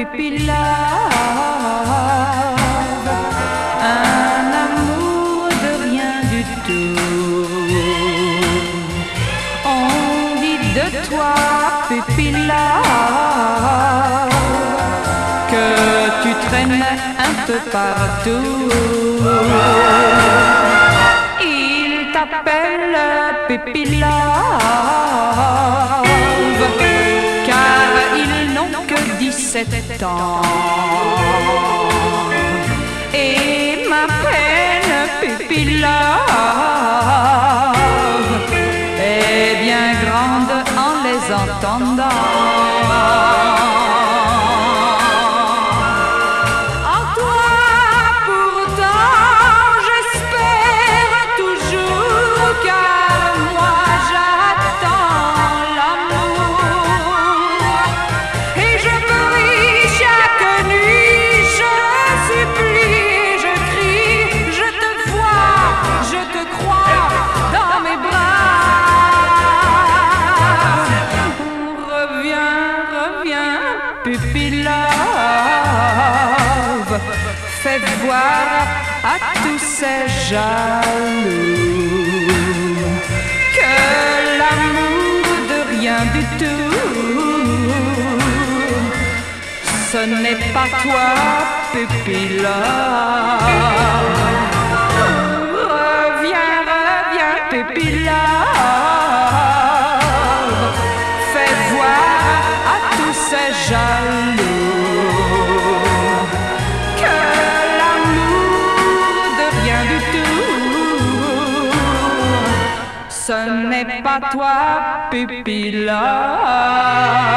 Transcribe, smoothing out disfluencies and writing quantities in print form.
pupille love, un amour de rien du tout. On dit de toi, pupille love, que tu traînes un peu partout. Ils t'appellent pupille love, car ils n'ont que 17 ans. Et ma peine, pupille love, est bien grande en les entendant. Pupille love, fais voir à tous ces jaloux que l'amour de rien du tout, ce n'est pas toi, pupille love. Reviens, reviens, pupille love, fais voir à tous ces jaloux que l'amour de rien du tout, ce n'est pas toi, pupille love.